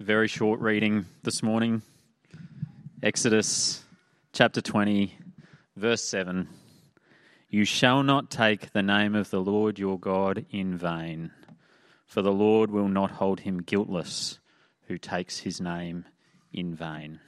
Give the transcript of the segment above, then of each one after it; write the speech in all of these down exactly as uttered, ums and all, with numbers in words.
very short reading this morning. Exodus chapter twenty, verse seven. You shall not take the name of the Lord your God in vain, for the Lord will not hold him guiltless who takes his name in vain.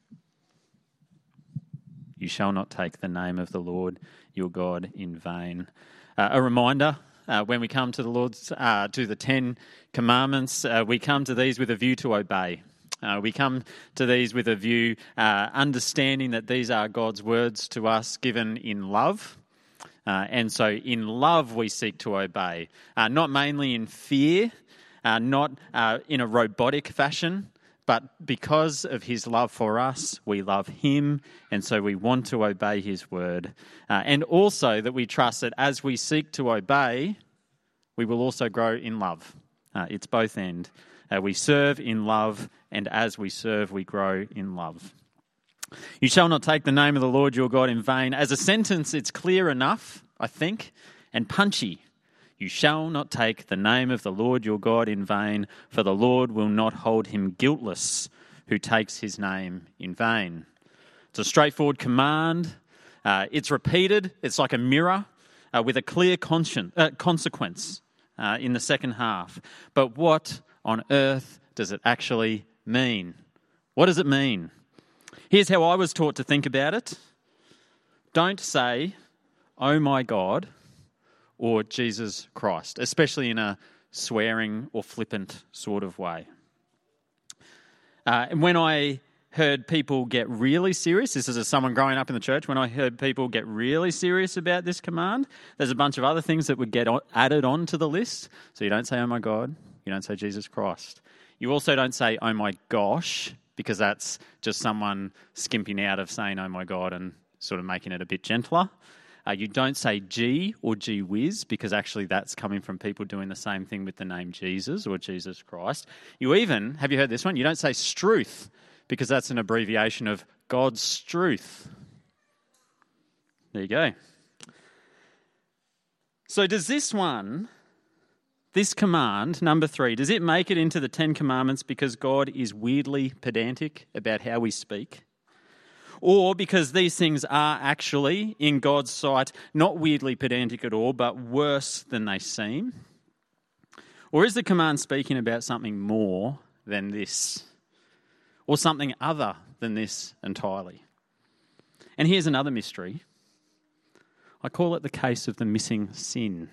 You shall not take the name of the Lord your God in vain. Uh, a reminder, uh, when we come to the Lord's, uh, to the Ten Commandments, uh, we come to these with a view to obey. Uh, we come to these with a view, uh, understanding that these are God's words to us given in love. Uh, and so in love we seek to obey, uh, not mainly in fear, uh, not uh, in a robotic fashion, but because of his love for us, we love him, and so we want to obey his word. Uh, and also that we trust that as we seek to obey, we will also grow in love. Uh, it's both end. Uh, we serve in love, and as we serve, we grow in love. You shall not take the name of the Lord your God in vain. As a sentence, it's clear enough, I think, and punchy. You shall not take the name of the Lord your God in vain, for the Lord will not hold him guiltless who takes his name in vain. It's a straightforward command. Uh, it's repeated. It's like a mirror uh, with a clear conscience, uh, consequence uh, in the second half. But what on earth does it actually mean? What does it mean? Here's how I was taught to think about it. Don't say, "Oh my God," or "Jesus Christ," especially in a swearing or flippant sort of way. Uh, and when I heard people get really serious, this is as someone growing up in the church, when I heard people get really serious about this command, there's a bunch of other things that would get added on to the list. So you don't say, "Oh my God," you don't say "Jesus Christ." You also don't say, "Oh my gosh," because that's just someone skimping out of saying "Oh my God" and sort of making it a bit gentler. Uh, you don't say "gee" or "gee whiz," because actually that's coming from people doing the same thing with the name Jesus or Jesus Christ. You even, have you heard this one? You don't say "struth," because that's an abbreviation of God's truth. There you go. So does this one, this command, number three, does it make it into the Ten Commandments because God is weirdly pedantic about how we speak? Or because these things are actually, in God's sight, not weirdly pedantic at all, but worse than they seem? Or is the command speaking about something more than this? Or something other than this entirely? And here's another mystery. I call it the case of the missing sin.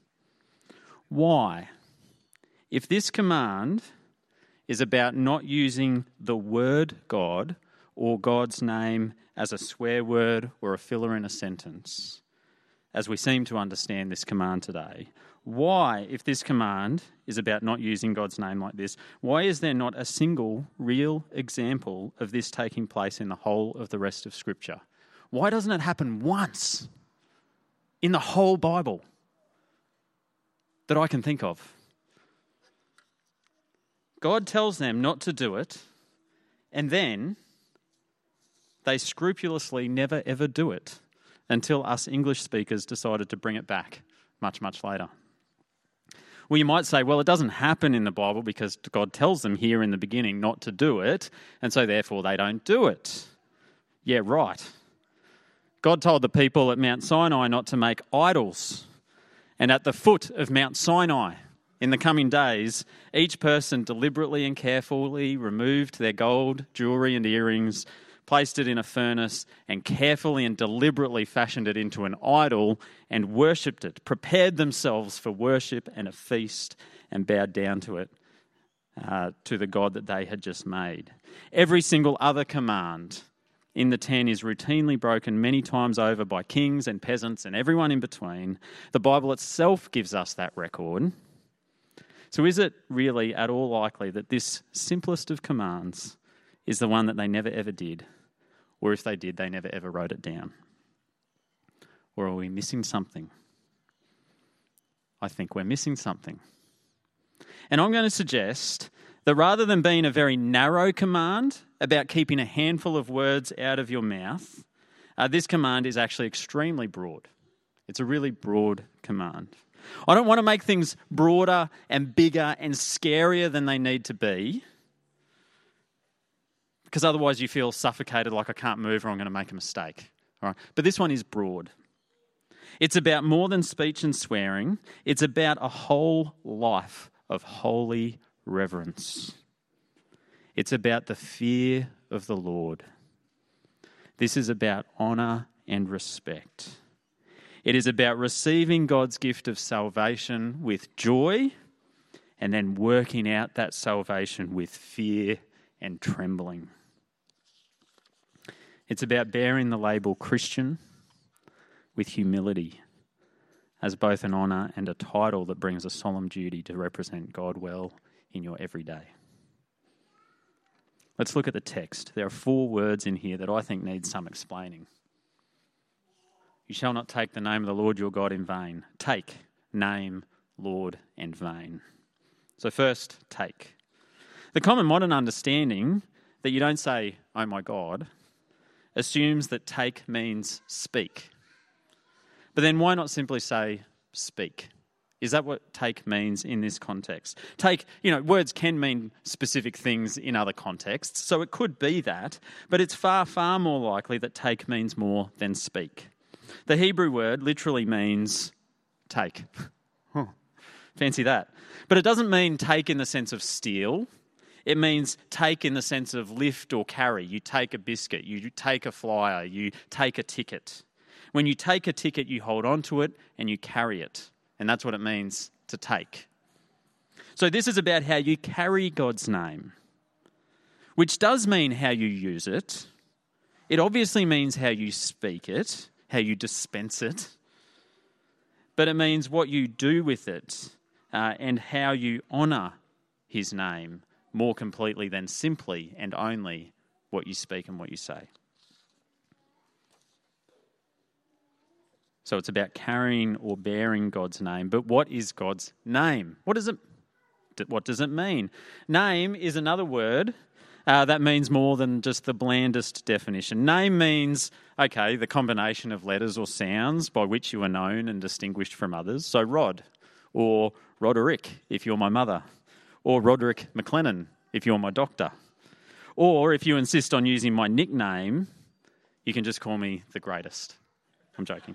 Why? If this command is about not using the word God or God's name as a swear word or a filler in a sentence, as we seem to understand this command today, why, if this command is about not using God's name like this, why is there not a single real example of this taking place in the whole of the rest of Scripture? Why doesn't it happen once in the whole Bible that I can think of? God tells them not to do it, and then they scrupulously never ever do it until us English speakers decided to bring it back much, much later. Well, you might say, well, it doesn't happen in the Bible because God tells them here in the beginning not to do it, and so therefore they don't do it. Yeah, right. God told the people at Mount Sinai not to make idols, and at the foot of Mount Sinai, in the coming days, each person deliberately and carefully removed their gold, jewellery and earrings, placed it in a furnace, and carefully and deliberately fashioned it into an idol and worshipped it, prepared themselves for worship and a feast, and bowed down to it, uh, to the God that they had just made. Every single other command in the ten is routinely broken many times over by kings and peasants and everyone in between. The Bible itself gives us that record. So is it really at all likely that this simplest of commands is the one that they never ever did? Or if they did, they never ever wrote it down? Or are we missing something? I think we're missing something. And I'm going to suggest that rather than being a very narrow command about keeping a handful of words out of your mouth, uh, this command is actually extremely broad. It's a really broad command. I don't want to make things broader and bigger and scarier than they need to be. because otherwise you feel suffocated, like I can't move or I'm going to make a mistake. All right? But this one is broad. It's about more than speech and swearing. It's about a whole life of holy reverence. It's about the fear of the Lord. This is about honour and respect. It is about receiving God's gift of salvation with joy and then working out that salvation with fear and trembling. It's about bearing the label Christian with humility as both an honour and a title that brings a solemn duty to represent God well in your everyday. Let's look at the text. There are four words in here that I think need some explaining. You shall not take the name of the Lord your God in vain. Take, name, Lord, and vain. So first, take. The common modern understanding that you don't say, oh my God, assumes that take means speak. But then why not simply say speak? Is that what take means in this context? Take, you know, words can mean specific things in other contexts, so it could be that, but it's far, far more likely that take means more than speak. The Hebrew word literally means take. Huh. Fancy that. But it doesn't mean take in the sense of steal. It means take in the sense of lift or carry. You take a biscuit, you take a flyer, you take a ticket. When you take a ticket, you hold on to it and you carry it. And that's what it means to take. So this is about how you carry God's name, which does mean how you use it. It obviously means how you speak it, how you dispense it. But it means what you do with it uh, and how you honour his name more completely than simply and only what you speak and what you say. So it's about carrying or bearing God's name. But what is God's name? What does it, what does it mean? Name is another word uh, that means more than just the blandest definition. Name means, okay, the combination of letters or sounds by which you are known and distinguished from others. So Rod, or Roderick, if you're my mother, or Roderick McLennan, if you're my doctor. Or if you insist on using my nickname, you can just call me the greatest. I'm joking.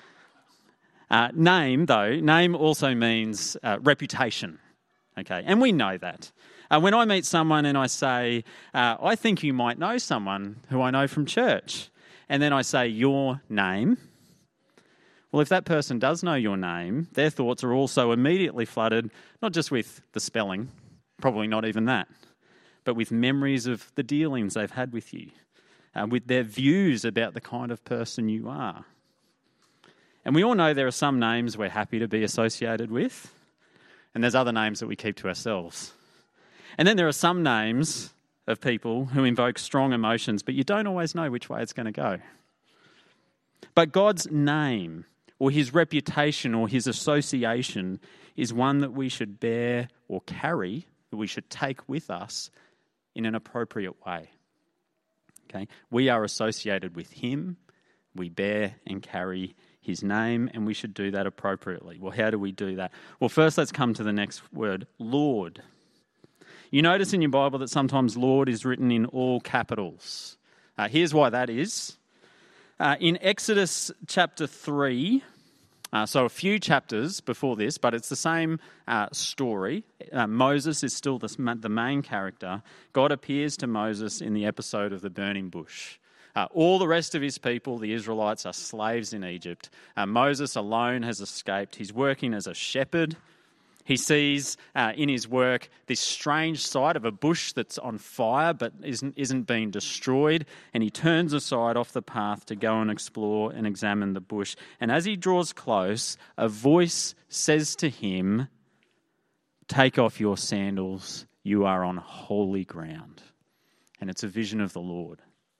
Uh, name, though, name also means uh, reputation, okay? And we know that. Uh, when I meet someone and I say, uh, I think you might know someone who I know from church, and then I say your name, well, if that person does know your name, their thoughts are also immediately flooded, not just with the spelling, probably not even that, but with memories of the dealings they've had with you, uh, with their views about the kind of person you are. And we all know there are some names we're happy to be associated with, and there's other names that we keep to ourselves. And then there are some names of people who invoke strong emotions, but you don't always know which way it's going to go. But God's name, or his reputation, or his association, is one that we should bear or carry, that we should take with us in an appropriate way. Okay? We are associated with him, we bear and carry his name, and we should do that appropriately. Well, how do we do that? Well, first let's come to the next word, Lord. You notice in your Bible that sometimes Lord is written in all capitals. Uh, here's why that is. Uh, in Exodus chapter three, uh, so a few chapters before this, but it's the same uh, story. Uh, Moses is still the, the main character. God appears to Moses in the episode of the burning bush. Uh, all the rest of his people, the Israelites, are slaves in Egypt. Uh, Moses alone has escaped. He's working as a shepherd. He sees uh, in his work this strange sight of a bush that's on fire but isn't, isn't being destroyed, and he turns aside off the path to go and explore and examine the bush. And as he draws close, a voice says to him, "Take off your sandals, you are on holy ground." And it's a vision of the Lord.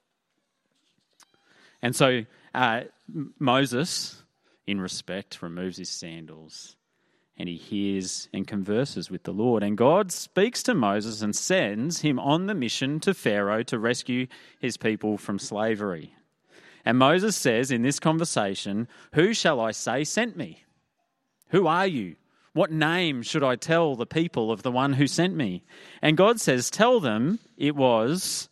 And so uh, Moses, in respect, removes his sandals and he hears and converses with the Lord. And God speaks to Moses and sends him on the mission to Pharaoh to rescue his people from slavery. And Moses says in this conversation, "Who shall I say sent me? Who are you? What name should I tell the people of the one who sent me?" And God says, "Tell them it was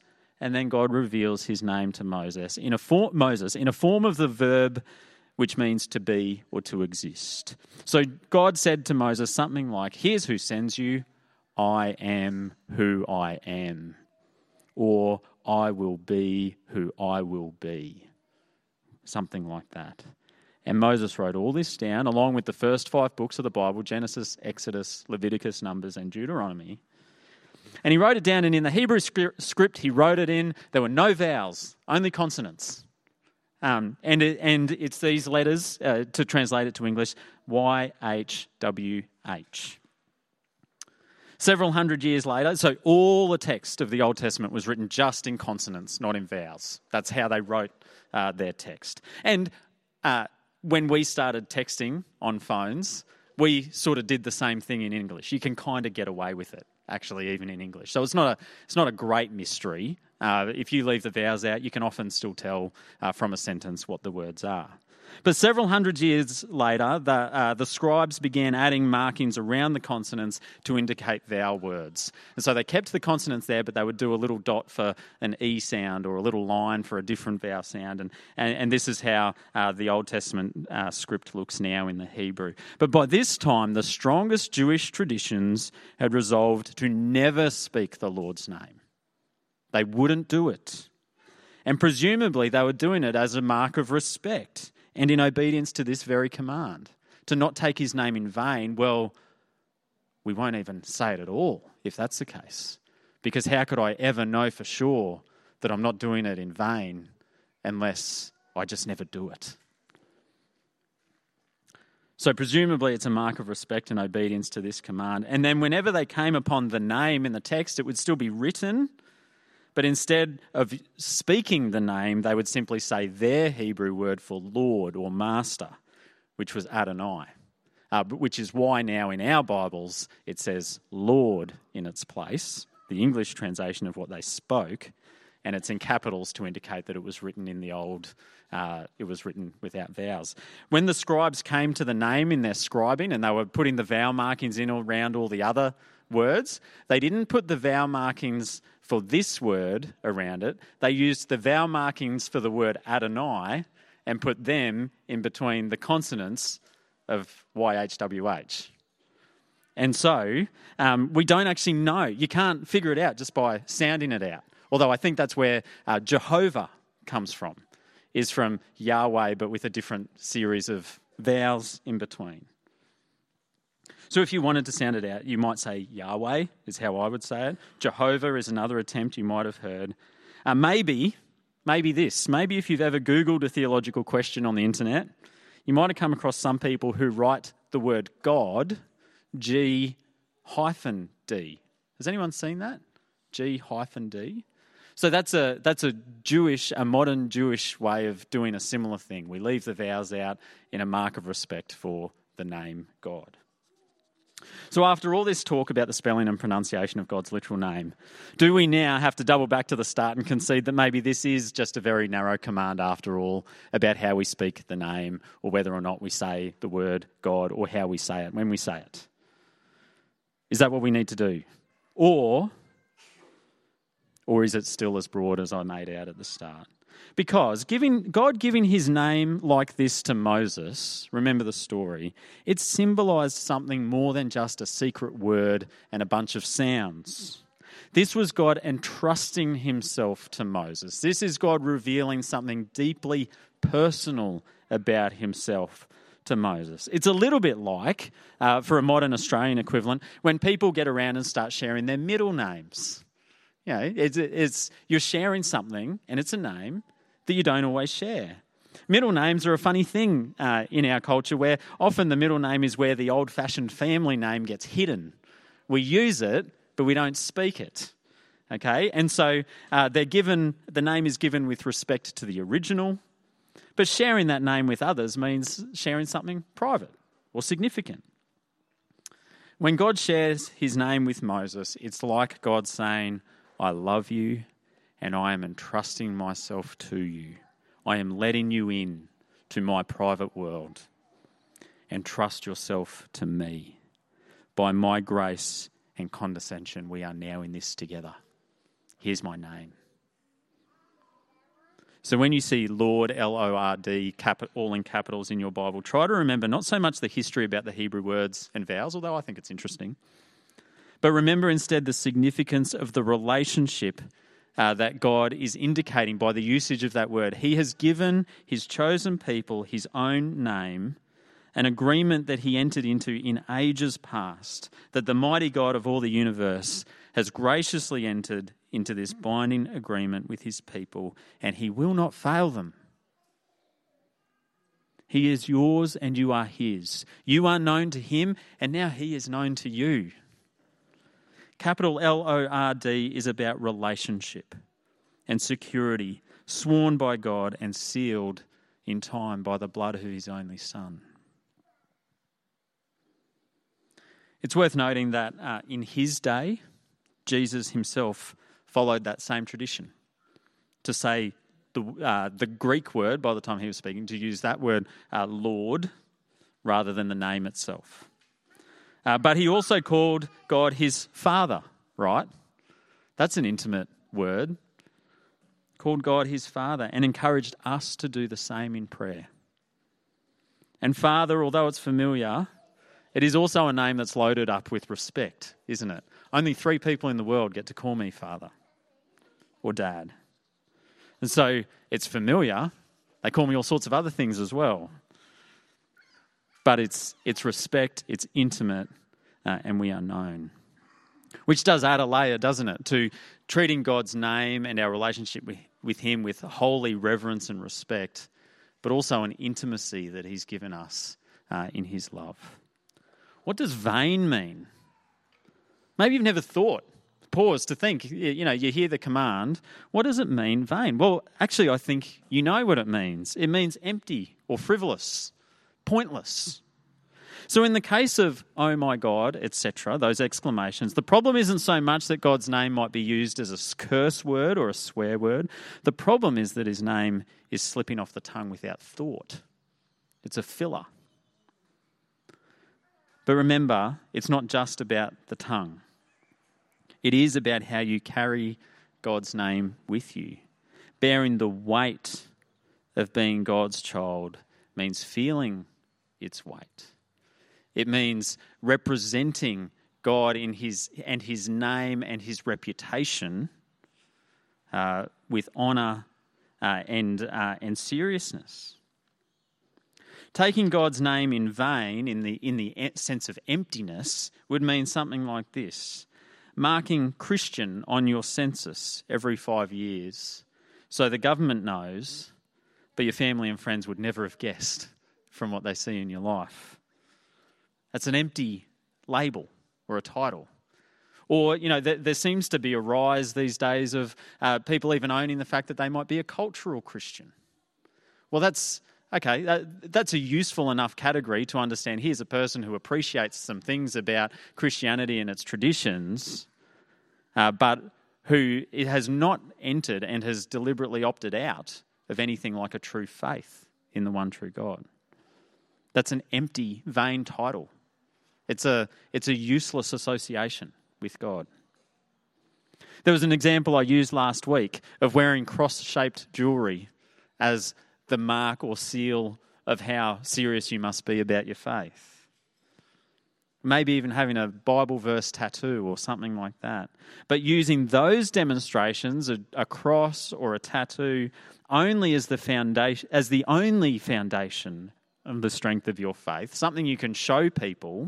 and then God reveals his name to Moses in a form, Moses in a form of the verb which means to be or to exist. So God said to Moses something like, "Here's who sends you, I am who I am," or "I will be who I will be," something like that. And Moses wrote all this down along with the first five books of the Bible, Genesis, Exodus, Leviticus, Numbers, and Deuteronomy. And he wrote it down, and in the Hebrew script he wrote it in, there were no vowels, only consonants. Um, and, it, and it's these letters, uh, to translate it to English, Y H W H. Several hundred years later, so all the text of the Old Testament was written just in consonants, not in vowels. That's how they wrote uh, their text. And uh, when we started texting on phones, we sort of did the same thing in English. You can kind of get away with it, actually, even in English. So it's not a it's not a great mystery. Uh, if you leave the vowels out, you can often still tell uh, from a sentence what the words are. But several hundred years later, the, uh, the scribes began adding markings around the consonants to indicate vowel words. And so they kept the consonants there, but they would do a little dot for an E sound or a little line for a different vowel sound. And, and, and this is how uh, the Old Testament uh, script looks now in the Hebrew. But by this time, the strongest Jewish traditions had resolved to never speak the Lord's name. They wouldn't do it. And presumably they were doing it as a mark of respect and in obedience to this very command, to not take his name in vain. Well, we won't even say it at all if that's the case. Because how could I ever know for sure that I'm not doing it in vain unless I just never do it? So presumably it's a mark of respect and obedience to this command. And then whenever they came upon the name in the text, it would still be written, but instead of speaking the name, they would simply say their Hebrew word for Lord or Master, which was Adonai, uh, which is why now in our Bibles it says Lord in its place, the English translation of what they spoke, and it's in capitals to indicate that it was written in the old, uh, it was written without vowels. When the scribes came to the name in their scribing and they were putting the vowel markings in around all the other words, they didn't put the vowel markings for this word around it. They used the vowel markings for the word Adonai and put them in between the consonants of Y H W H. And so um, we don't actually know. You can't figure it out just by sounding it out. Although I think that's where uh, Jehovah comes from, is from Yahweh, but with a different series of vowels in between. So if you wanted to sound it out, you might say Yahweh is how I would say it. Jehovah is another attempt you might have heard. Uh, maybe, maybe this. Maybe if you've ever Googled a theological question on the internet, you might have come across some people who write the word God, G hyphen D. Has anyone seen that? G hyphen D. So that's a that's a Jewish, a modern Jewish way of doing a similar thing. We leave the vowels out in a mark of respect for the name God. So after all this talk about the spelling and pronunciation of God's literal name, do we now have to double back to the start and concede that maybe this is just a very narrow command after all about how we speak the name or whether or not we say the word God or how we say it when we say it? Is that what we need to do? Or, or is it still as broad as I made out at the start? Because giving God giving his name like this to Moses, remember the story, it symbolised something more than just a secret word and a bunch of sounds. This was God entrusting himself to Moses. This is God revealing something deeply personal about himself to Moses. It's a little bit like, uh, for a modern Australian equivalent, when people get around and start sharing their middle names. You know, it's, it's you're sharing something and it's a name that you don't always share. Middle names are a funny thing uh, in our culture where often the middle name is where the old-fashioned family name gets hidden. We use it, but we don't speak it. Okay, and so uh, they're given. The name is given with respect to the original, but sharing that name with others means sharing something private or significant. When God shares his name with Moses, it's like God saying, I love you and I am entrusting myself to you. I am letting you in to my private world. Entrust yourself to me. By my grace and condescension, we are now in this together. Here's my name. So when you see Lord, L O R D, cap- all in capitals in your Bible, try to remember not so much the history about the Hebrew words and vowels, although I think it's interesting, but remember instead the significance of the relationship uh, that God is indicating by the usage of that word. He has given his chosen people his own name, an agreement that he entered into in ages past, that the mighty God of all the universe has graciously entered into this binding agreement with his people, and he will not fail them. He is yours and you are his. You are known to him and now he is known to you. Capital L O R D is about relationship and security, sworn by God and sealed in time by the blood of his only Son. It's worth noting that uh, in his day, Jesus himself followed that same tradition to say the uh, the Greek word, by the time he was speaking, to use that word uh, Lord rather than the name itself. Uh, but he also called God his Father, right? That's an intimate word. Called God his Father and encouraged us to do the same in prayer. And Father, although it's familiar, it is also a name that's loaded up with respect, isn't it? Only three people in the world get to call me Father or Dad. And so it's familiar. They call me all sorts of other things as well. But it's it's respect, it's intimate, uh, and we are known. Which does add a layer, doesn't it, to treating God's name and our relationship with, with him with holy reverence and respect, but also an intimacy that he's given us uh, in his love. What does vain mean? Maybe you've never thought. Pause to think. You know, you hear the command. What does it mean, vain? Well, actually, I think you know what it means. It means empty or frivolous, pointless. So in the case of, oh my God, et cetera, those exclamations, the problem isn't so much that God's name might be used as a curse word or a swear word. The problem is that his name is slipping off the tongue without thought. It's a filler. But remember, it's not just about the tongue. It is about how you carry God's name with you. Bearing the weight of being God's child means feeling its weight. It means representing God in his and his name and his reputation uh, with honour uh, and uh, and seriousness. Taking God's name in vain, in the in the sense of emptiness, would mean something like this: marking Christian on your census every five years, so the government knows, but your family and friends would never have guessed from what they see in your life. That's an empty label or a title. Or, you know, there, there seems to be a rise these days of uh, people even owning the fact that they might be a cultural Christian. Well, that's, okay, that, that's a useful enough category to understand here's a person who appreciates some things about Christianity and its traditions, uh, but who it has not entered and has deliberately opted out of anything like a true faith in the one true God. That's an empty, vain title. It's a it's a useless association with God. There was an example I used last week of wearing cross-shaped jewellery as the mark or seal of how serious you must be about your faith. Maybe even having a Bible verse tattoo or something like that. But using those demonstrations, a, a cross or a tattoo, only as the foundation, as the only foundation of the strength of your faith, something you can show people,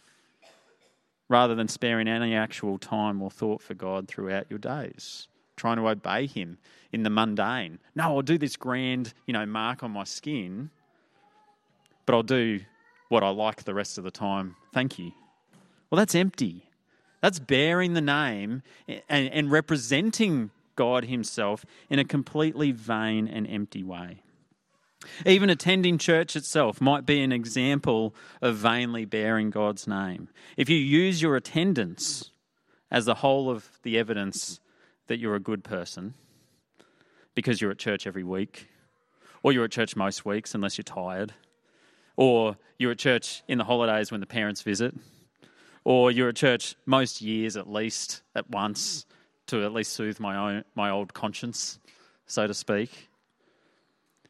rather than sparing any actual time or thought for God throughout your days, trying to obey him in the mundane. No, I'll do this grand, you know, mark on my skin, but I'll do what I like the rest of the time. Thank you. Well, that's empty. That's bearing the name and, and representing God himself in a completely vain and empty way. Even attending church itself might be an example of vainly bearing God's name. If you use your attendance as the whole of the evidence that you're a good person, because you're at church every week, or you're at church most weeks unless you're tired, or you're at church in the holidays when the parents visit, or you're at church most years at least at once to at least soothe my own my old conscience, so to speak.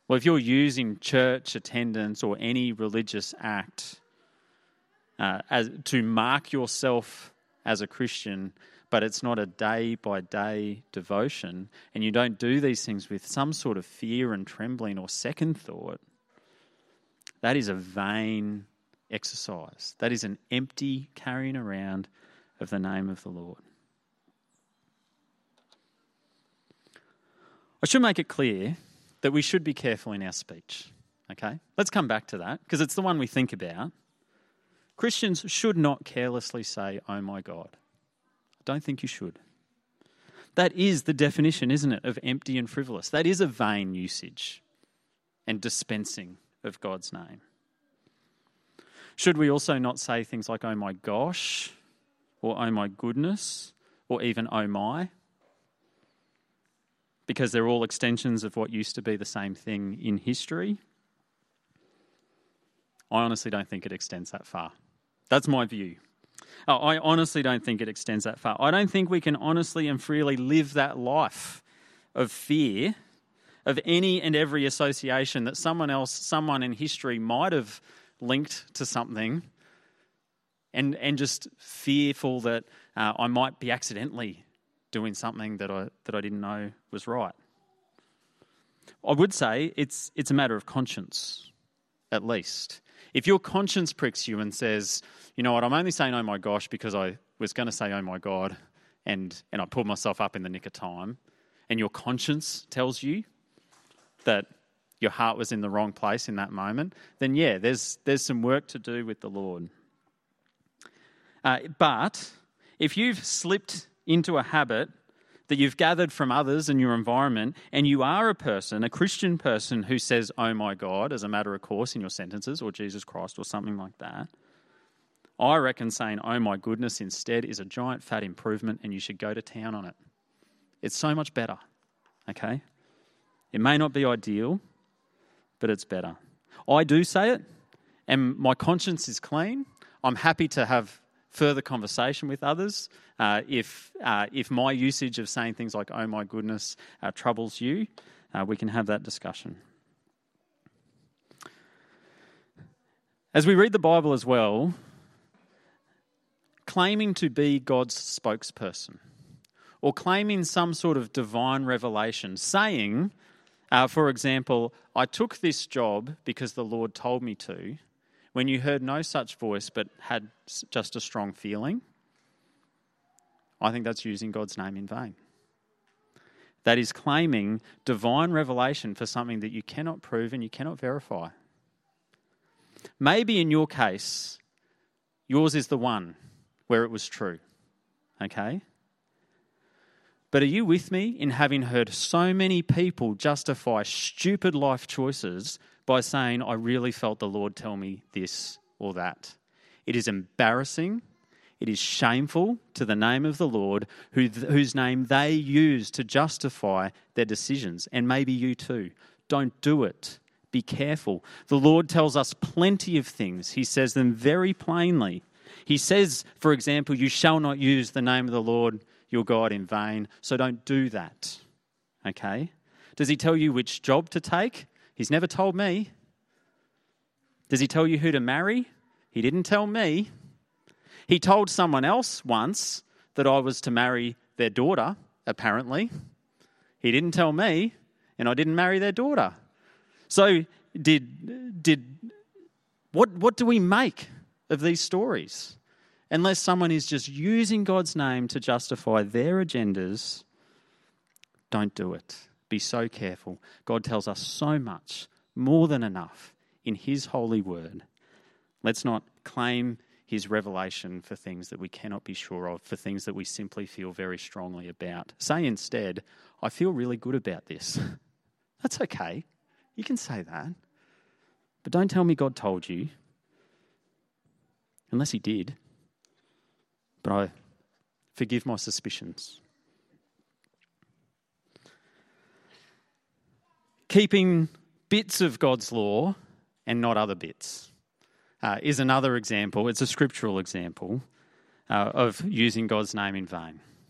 Well, if you're using church attendance or any religious act uh, as to mark yourself as a Christian, but it's not a day-by-day devotion, and you don't do these things with some sort of fear and trembling or second thought, that is a vain exercise. That is an empty carrying around of the name of the Lord. I should make it clear that we should be careful in our speech, okay? Let's come back to that, because it's the one we think about. Christians should not carelessly say, "Oh my God." I don't think you should. That is the definition, isn't it, of empty and frivolous. That is a vain usage and dispensing of God's name. Should we also not say things like, "Oh my gosh," or "Oh my goodness," or even "Oh my"? Because they're all extensions of what used to be the same thing in history. I honestly don't think it extends that far. That's my view. Oh, I honestly don't think it extends that far. I don't think we can honestly and freely live that life of fear of any and every association that someone else, someone in history might have linked to something, and and just fearful that uh, I might be accidentally doing something that I that I didn't know was right. I would say it's it's a matter of conscience, at least. If your conscience pricks you and says, "You know what, I'm only saying oh my gosh because I was going to say oh my God, and and I pulled myself up in the nick of time," and your conscience tells you that your heart was in the wrong place in that moment, then yeah, there's there's some work to do with the Lord. Uh, but if you've slipped into a habit that you've gathered from others in your environment, and you are a person, a Christian person, who says, "Oh my God," as a matter of course in your sentences, or "Jesus Christ," or something like that, I reckon saying "oh my goodness" instead is a giant fat improvement, and you should go to town on it. It's so much better, okay? It may not be ideal, but it's better. I do say it, and my conscience is clean. I'm happy to have further conversation with others. Uh, if uh, if my usage of saying things like "oh my goodness" uh, troubles you, uh, we can have that discussion. As we read the Bible as well, claiming to be God's spokesperson, or claiming some sort of divine revelation, saying, uh, for example, "I took this job because the Lord told me to," when you heard no such voice but had just a strong feeling, I think that's using God's name in vain. That is claiming divine revelation for something that you cannot prove and you cannot verify. Maybe in your case, yours is the one where it was true, okay? But are you with me in having heard so many people justify stupid life choices by saying, "I really felt the Lord tell me this or that"? It is embarrassing. It is shameful to the name of the Lord, who, whose name they use to justify their decisions, and maybe you too. Don't do it. Be careful. The Lord tells us plenty of things. He says them very plainly. He says, for example, "You shall not use the name of the Lord your God in vain," so don't do that, okay? Does he tell you which job to take? He's never told me. Does he tell you who to marry? He didn't tell me. He told someone else once that I was to marry their daughter, apparently. He didn't tell me, and I didn't marry their daughter. So did did what what do we make of these stories? Unless someone is just using God's name to justify their agendas, don't do it. Be so careful. God tells us so much, more than enough, in his holy word. Let's not claim his revelation for things that we cannot be sure of, for things that we simply feel very strongly about. Say instead, "I feel really good about this." That's okay. You can say that. But don't tell me God told you, unless he did. But I forgive my suspicions. Keeping bits of God's law and not other bits uh, is another example. It's a scriptural example uh, of using God's name in vain.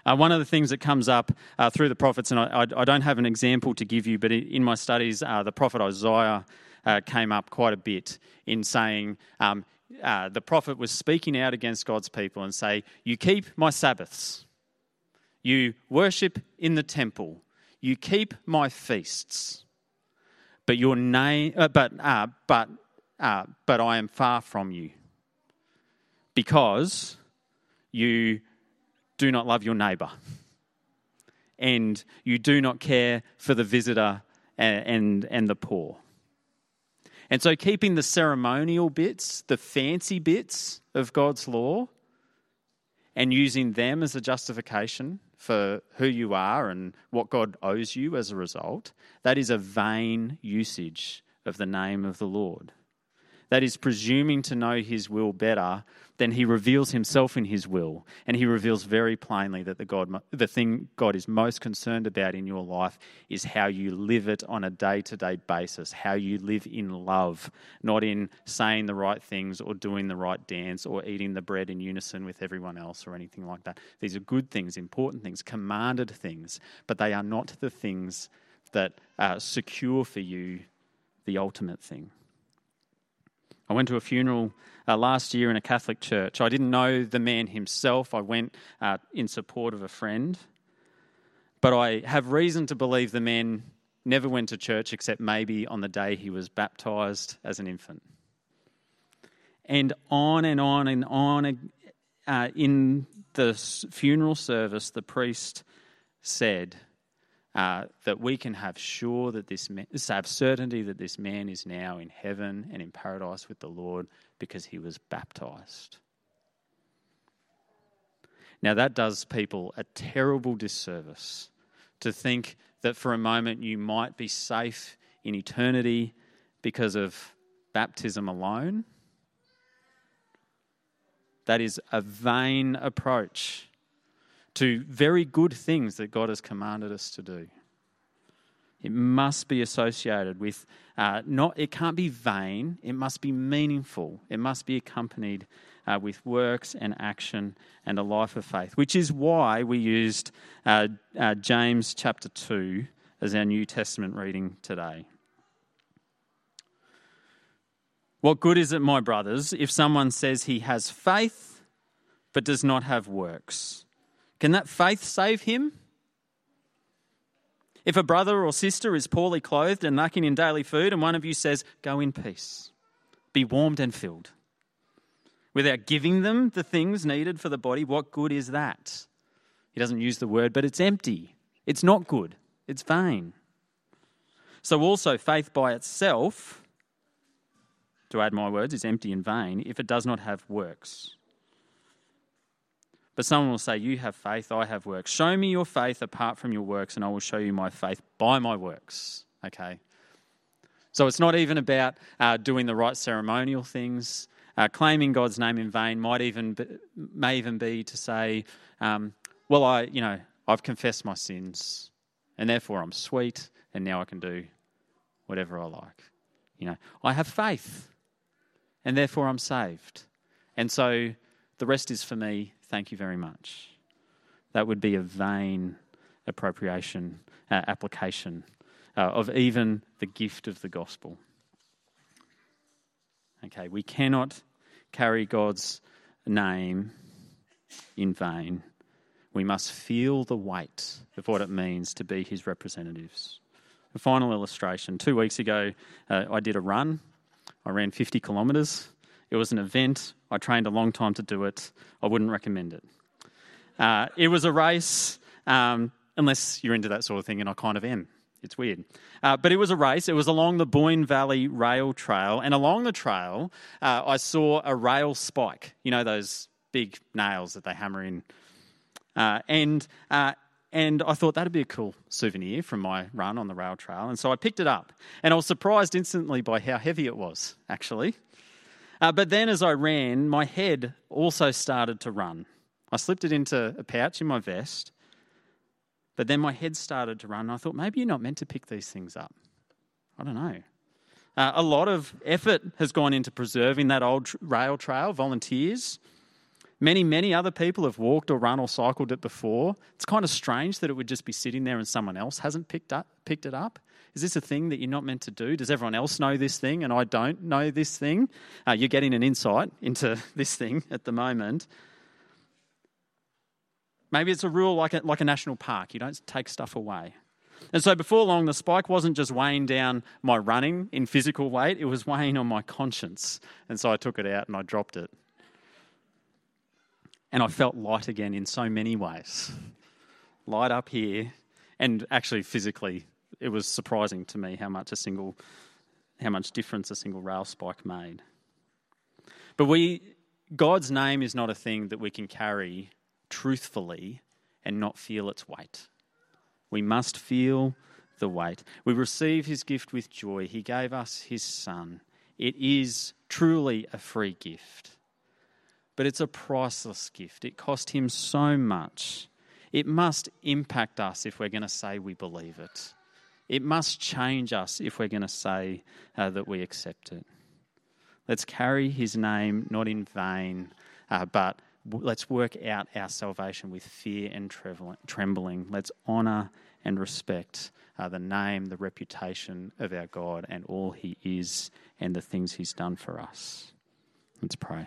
Uh, one of the things that comes up uh, through the prophets, and I, I, I don't have an example to give you, but in my studies, uh, the prophet Isaiah uh, came up quite a bit in saying um, uh, the prophet was speaking out against God's people and say, you keep my Sabbaths, you worship in the temple, you keep my feasts, but your name, uh, but uh, but uh, but I am far from you, because you do not love your neighbour, and you do not care for the visitor and, and, and the poor. And so keeping the ceremonial bits, the fancy bits of God's law, and using them as a justification for who you are and what God owes you as a result, that is a vain usage of the name of the Lord. That is presuming to know his will better than he reveals himself in his will. And he reveals very plainly that the God, the thing God is most concerned about in your life is how you live it on a day-to-day basis, how you live in love, not in saying the right things or doing the right dance or eating the bread in unison with everyone else or anything like that. These are good things, important things, commanded things, but they are not the things that uh, secure for you the ultimate thing. I went to a funeral uh, last year in a Catholic church. I didn't know the man himself. I went uh, in support of a friend. But I have reason to believe the man never went to church except maybe on the day he was baptised as an infant. And on and on and on uh, in the funeral service, the priest said, Uh, that we can have sure that this man, have certainty that this man is now in heaven and in paradise with the Lord because he was baptised. Now that does people a terrible disservice to think that for a moment you might be safe in eternity because of baptism alone. That is a vain approach to very good things that God has commanded us to do. It must be associated with, uh, not. It can't be vain, it must be meaningful. It must be accompanied uh, with works and action and a life of faith, which is why we used uh, uh, James chapter two as our New Testament reading today. What good is it, my brothers, if someone says he has faith but does not have works? Can that faith save him? If a brother or sister is poorly clothed and lacking in daily food, and one of you says, "Go in peace, be warmed and filled," without giving them the things needed for the body, what good is that? He doesn't use the word, but it's empty. It's not good. It's vain. So also faith by itself, to add my words, is empty and vain if it does not have works. But someone will say, "You have faith, I have works. Show me your faith apart from your works, and I will show you my faith by my works." Okay? So it's not even about uh, doing the right ceremonial things. Uh, claiming God's name in vain might even be, may even be to say, um, "Well, I, you know, I've confessed my sins, and therefore I'm sweet, and now I can do whatever I like. You know, I have faith, and therefore I'm saved, and so the rest is for me. Thank you very much." That would be a vain appropriation, uh, application uh, of even the gift of the gospel. Okay, we cannot carry God's name in vain. We must feel the weight of what it means to be his representatives. A final illustration. Two weeks ago, uh, I did a run. I ran fifty kilometres. It was an event. I trained a long time to do it. I wouldn't recommend it. Uh, it was a race, um, unless you're into that sort of thing, and I kind of am. It's weird. Uh, but it was a race. It was along the Boyne Valley Rail Trail. And along the trail, uh, I saw a rail spike. You know, those big nails that they hammer in. Uh, and uh, and I thought that'd be a cool souvenir from my run on the rail trail. And so I picked it up. And I was surprised instantly by how heavy it was, actually. Uh, but then as I ran, my head also started to run. I slipped it into a pouch in my vest, but then my head started to run. And I thought, maybe you're not meant to pick these things up. I don't know. Uh, a lot of effort has gone into preserving that old tr- rail trail, volunteers. Many, many other people have walked or run or cycled it before. It's kind of strange that it would just be sitting there and someone else hasn't picked up, picked it up. Is this a thing that you're not meant to do? Does everyone else know this thing and I don't know this thing? Uh, you're getting an insight into this thing at the moment. Maybe it's a rule like a, like a national park. You don't take stuff away. And so before long, the spike wasn't just weighing down my running in physical weight, it was weighing on my conscience. And so I took it out and I dropped it. And I felt light again in so many ways. Light up here, and actually physically, it was surprising to me how much a single, how much difference a single rail spike made. But we, God's name is not a thing that we can carry truthfully and not feel its weight. We must feel the weight. We receive his gift with joy. He gave us his Son. It is truly a free gift. But it's a priceless gift. It cost him so much. It must impact us if we're going to say we believe it. It must change us if we're going to say uh, that we accept it. Let's carry his name not in vain, uh, but w- let's work out our salvation with fear and trembling. Let's honour and respect uh, the name, the reputation of our God and all he is and the things he's done for us. Let's pray.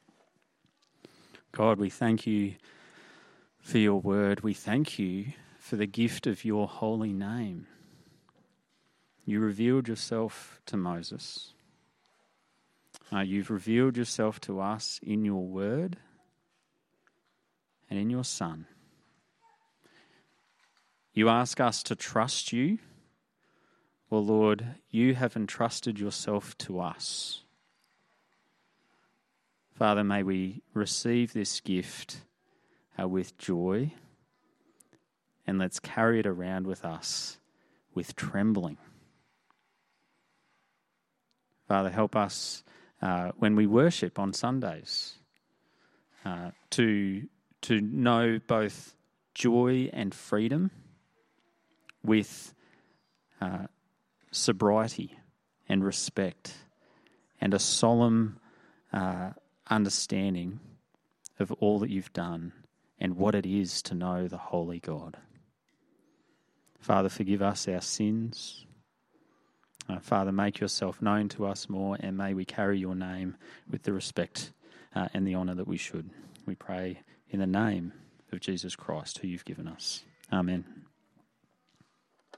God, we thank you for your word. We thank you for the gift of your holy name. You revealed yourself to Moses. Uh, you've revealed yourself to us in your word and in your Son. You ask us to trust you. Well, Lord, you have entrusted yourself to us. Father, may we receive this gift uh, with joy, and let's carry it around with us with trembling. Father, help us uh, when we worship on Sundays uh, to, to know both joy and freedom with uh, sobriety and respect and a solemn uh, understanding of all that you've done and what it is to know the holy God. Father, forgive us our sins. Uh, Father, make yourself known to us more, and may we carry your name with the respect uh, and the honour that we should. We pray in the name of Jesus Christ, who you've given us. Amen.